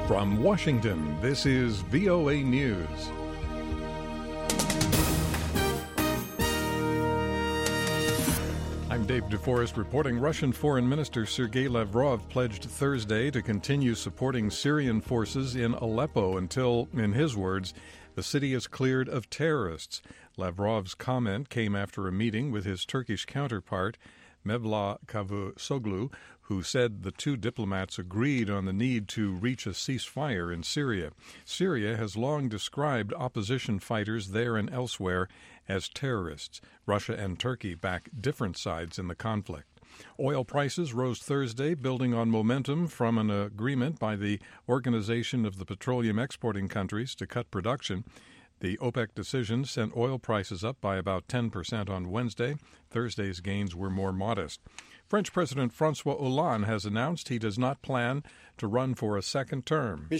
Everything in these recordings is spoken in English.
From Washington, this is VOA News. I'm Dave DeForest reporting. Russian Foreign Minister Sergei Lavrov pledged Thursday to continue supporting Syrian forces in Aleppo until, in his words, the city is cleared of terrorists. Lavrov's comment came after a meeting with his Turkish counterpart, Mevlut Cavusoglu, who said the two diplomats agreed on the need to reach a ceasefire in Syria. Syria has long described opposition fighters there and elsewhere as terrorists. Russia and Turkey back different sides in the conflict. Oil prices rose Thursday, building on momentum from an agreement by the Organization of the Petroleum Exporting Countries to cut production. The OPEC decision sent oil prices up by about 10% on Wednesday. Thursday's gains were more modest. French President François Hollande has announced he does not plan to run for a second term.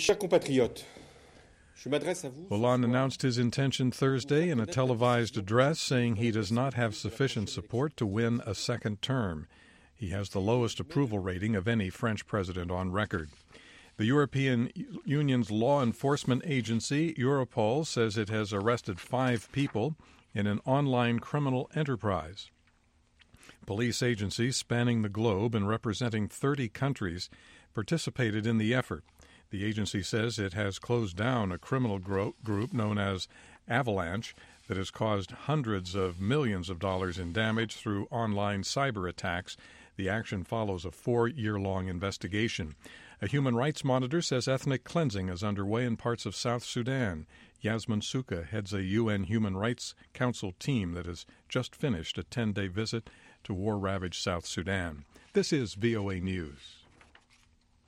Hollande announced his intention Thursday in a televised address, saying he does not have sufficient support to win a second term. He has the lowest approval rating of any French president on record. The European Union's law enforcement agency, Europol, says it has arrested 5 people in an online criminal enterprise. Police agencies spanning the globe and representing 30 countries participated in the effort. The agency says it has closed down a criminal group known as Avalanche that has caused hundreds of millions of dollars in damage through online cyber attacks. The action follows a 4-year-long investigation. A human rights monitor says ethnic cleansing is underway in parts of South Sudan. Yasmin Souka heads a UN Human Rights Council team that has just finished a 10-day visit to war-ravaged South Sudan. This is VOA News.